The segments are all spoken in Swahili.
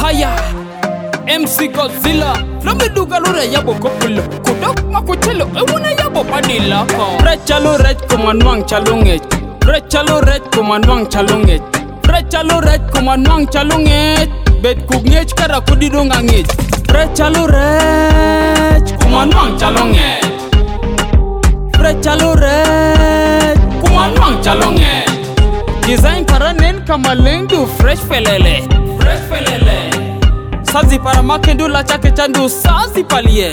Fire MC Godzilla From the Dugalura Yabo Kopulo Kudok Makuchelo Ewana Yabo Padilla Rechalo Red Kumanwang Chalunget Rechalo Red Kumanwang Chalunget Rechalo Red Kumanwang Chalunget Bet Kugnech Kara Kudidungangit Rechalo Red Kumanwang Chalunget Rechalo Red Kumanwang Chalunget Design Paranen Kamalendu Fresh Felele Fresh Felele Sazi para makendu la chake chandu sazi palie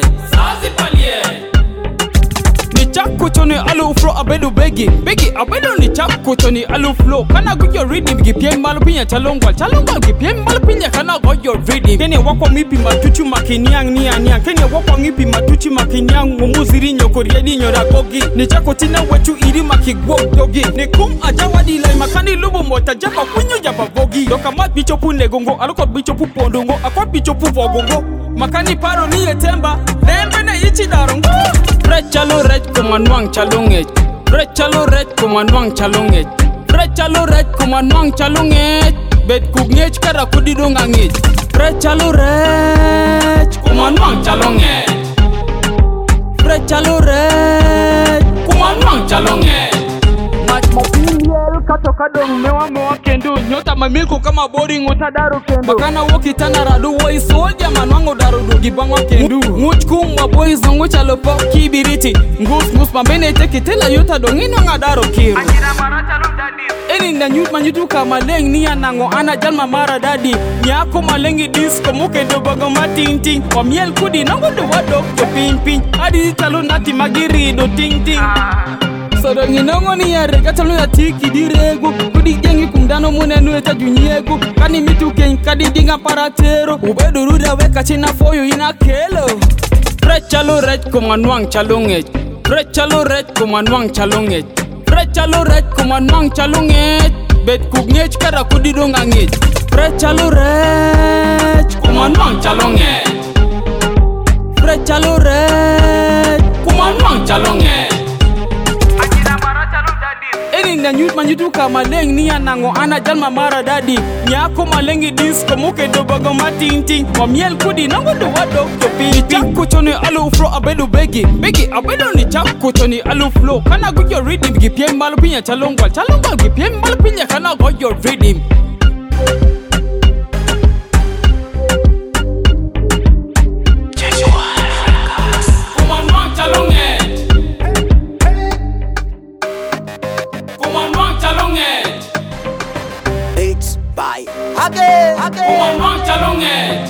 Ni chaku choni alu flow abedu begi abedu ni chaku choni alu flow Kana go your rhythm gipien malupinya chalongwa gipien malupinya kana go your rhythm Kene wako mipi matuchu makiniang Kene wako mipi matuchu makiniang Mumuziri nyokori edi nyoragogi Ni chaku tina wechu iri makigwok dogi Ni kum ajawadi lai makani lubu mota jaba kunyo jaba gogi Doka mat bichopu negongo alukot bichopu pondongo Akot bichopu vogongo Makani paro ni etemba Nembe ne ichi darongo Rechalo Red Kumanwang Chalunget Rechalo Red Kumanwang Chalunget Rechalo Red Kumanwang Chalunget Bet Kugnech Kara Kudidungangit Rechalo Red Kumanwang Chalunget Rechalo Red Kumanwang Chalunget Mapiliel katoka dong mewa kendo Nyota mamilku kama boring utadaru kendo Bakana woki tana radu woi soldier manwango darudu gibangwa kendo Nguchkum wa boys nongo chalopo kibiriti Ngus mambene teki tela yota dongino nga daru kiru Ajira maracha lo dadi Eni na nyut manyutu kama leng niya nango ana jalma mara dadi Nyako malengi disco mukendo bago mating Wa miel kudi nango do wadok yo ping Adi talo nati magiri do ting Sorongi nongo ni yare gatalo ya tiki dirego Kudi gengi kumdano mune nueta junyego Kani mitu ken kadi dinga paratero Ubedu ruda weka china foyo ina kelo Rechalo Red Kumanwang Chalunget Rechalo Red Kumanwang Chalunget Rechalo Red Kumanwang Chalunget Bet Kugnech Kara Kudidungangit Rechalo Red Kumanwang Chalunget Rechalo Red Kumanwang Chalunget Eni na nyut manyutu kama leng niya nango ana jalma mara dadi Nyako malengi disco muke do bago mating Wa miel kudi nango do wado yo piti Chaku choni alu flow abedu begi abedu ni chaku choni alu flow Kana go your rhythm gipien malupinya chalongwa gipien malupinya kana go your rhythm Beats by Hage Kumanwang Chalunget